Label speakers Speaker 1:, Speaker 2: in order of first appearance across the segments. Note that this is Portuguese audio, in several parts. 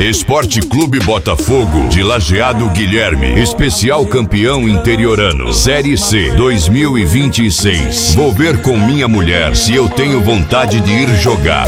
Speaker 1: Esporte Clube Botafogo de Lajeado Guilherme, especial campeão interiorano, Série C 2026. Vou ver com minha mulher se eu tenho vontade de ir jogar.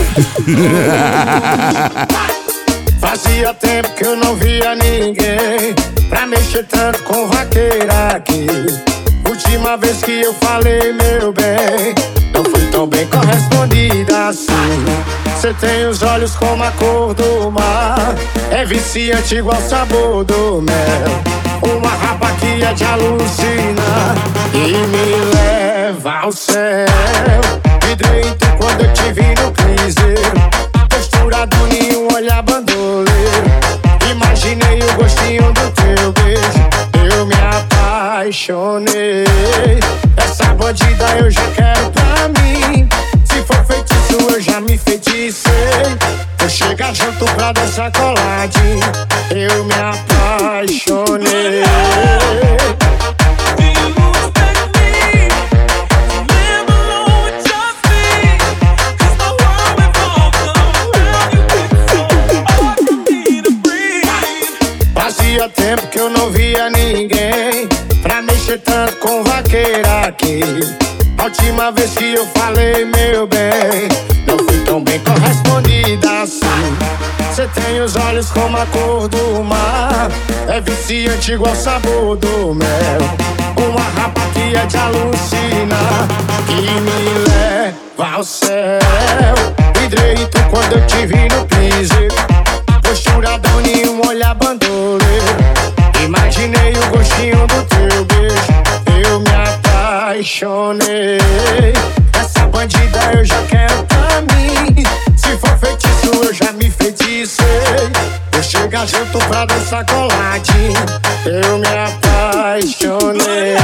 Speaker 2: Fazia tempo que eu não via ninguém pra mexer tanto com vaqueira aqui. Última vez que eu falei, meu bem, não fui tão bem correspondida assim. Cê tem os olhos como a cor do mar, é viciante igual o sabor do mel. Uma rapa que é de alucinar e me leva ao céu. Vidrento quando eu te vi no piseiro, postura do ninho, olhar bandoleiro. Imaginei o gostinho do teu beijo, eu me apaixonei. Essa bandida eu já quero pra mim. Se for feitiço eu já me enfeiticei. Vou chegar junto pra dançar coladinho, eu me apaixonei. Fazia tempo que eu não via ninguém pra mexer tanto com vaqueira aqui. A última vez que eu falei, meu bem, não fui tão bem correspondida assim. Cê tem os olhos como a cor do mar, é viciante igual o sabor do mel. Uma rapa que é de alucinar e me leva ao céu. Vidrento quando eu te vi no piseiro, postura do ninho, olhar bandoleiro. Imaginei o gostinho do teu beijo, eu me apaixonei. Essa bandida eu já quero pra mim. Se for feitiço eu já me enfeiticei. Vou chegar junto pra dançar coladinho, eu me apaixonei.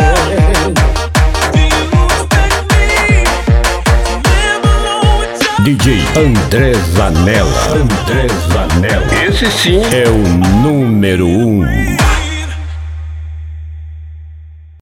Speaker 3: DJ André Zanella. Esse sim é o número 1.